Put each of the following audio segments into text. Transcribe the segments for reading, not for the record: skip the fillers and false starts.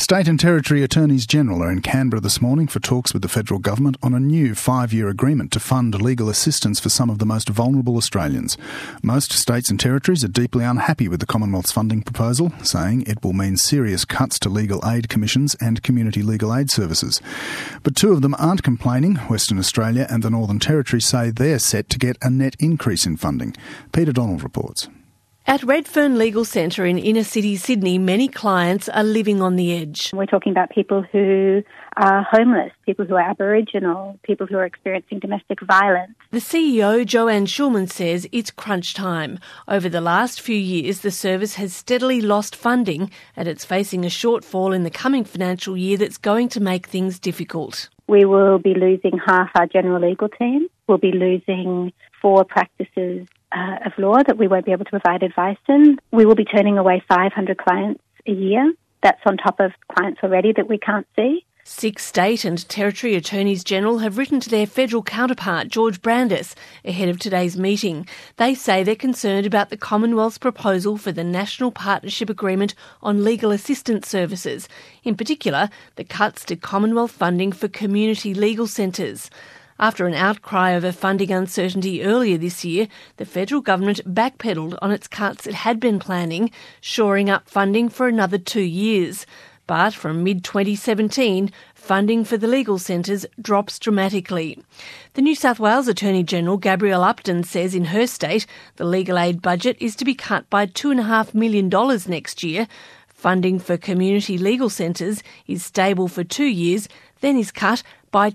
State and Territory Attorneys-General are in Canberra this morning for talks with the federal government on a new 5-year agreement to fund legal assistance for some of the most vulnerable Australians. Most states and territories are deeply unhappy with the Commonwealth's funding proposal, saying it will mean serious cuts to legal aid commissions and community legal aid services. But two of them aren't complaining. Western Australia and the Northern Territory say they're set to get a net increase in funding. Peter Donald reports. At Redfern Legal Centre in inner-city Sydney, many clients are living on the edge. We're talking about people who are homeless, people who are Aboriginal, people who are experiencing domestic violence. The CEO, Joanne Schulman, says it's crunch time. Over the last few years, the service has steadily lost funding and it's facing a shortfall in the coming financial year that's going to make things difficult. We will be losing half our general legal team. We'll be losing 4 practices of law that we won't be able to provide advice in. We will be turning away 500 clients a year. That's on top of clients already that we can't see. 6 state and territory attorneys-general have written to their federal counterpart, George Brandis, ahead of today's meeting. They say they're concerned about the Commonwealth's proposal for the National Partnership Agreement on Legal Assistance Services, in particular the cuts to Commonwealth funding for community legal centres. After an outcry over funding uncertainty earlier this year, the federal government backpedalled on its cuts it had been planning, shoring up funding for another 2 years. But from mid-2017, funding for the legal centres drops dramatically. The New South Wales Attorney-General, Gabrielle Upton, says in her state the legal aid budget is to be cut by $2.5 million next year. Funding for community legal centres is stable for 2 years, then is cut by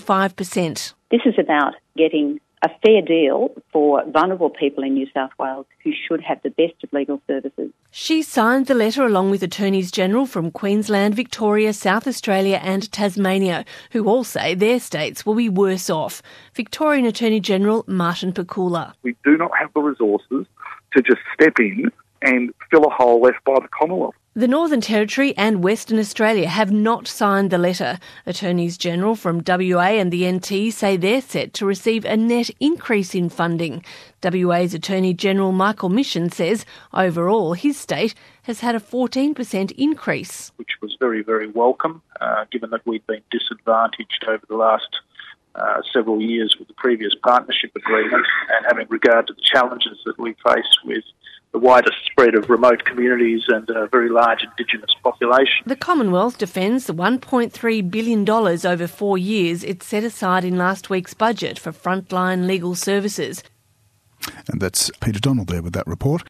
25%. This is about getting a fair deal for vulnerable people in New South Wales who should have the best of legal services. She signed the letter along with Attorneys-General from Queensland, Victoria, South Australia and Tasmania, who all say their states will be worse off. Victorian Attorney-General Martin Pakula. We do not have the resources to just step in and fill a hole left by the Commonwealth. The Northern Territory and Western Australia have not signed the letter. Attorneys-General from WA and the NT say they're set to receive a net increase in funding. WA's Attorney-General Michael Mission says overall his state has had a 14% increase. Which was very, very welcome, given that we'd been disadvantaged over the last several years with the previous partnership agreement, and having regard to the challenges that we face with the widest spread of remote communities and a very large Indigenous population. The Commonwealth defends the $1.3 billion over 4 years it set aside in last week's budget for frontline legal services. And that's Peter Donald there with that report.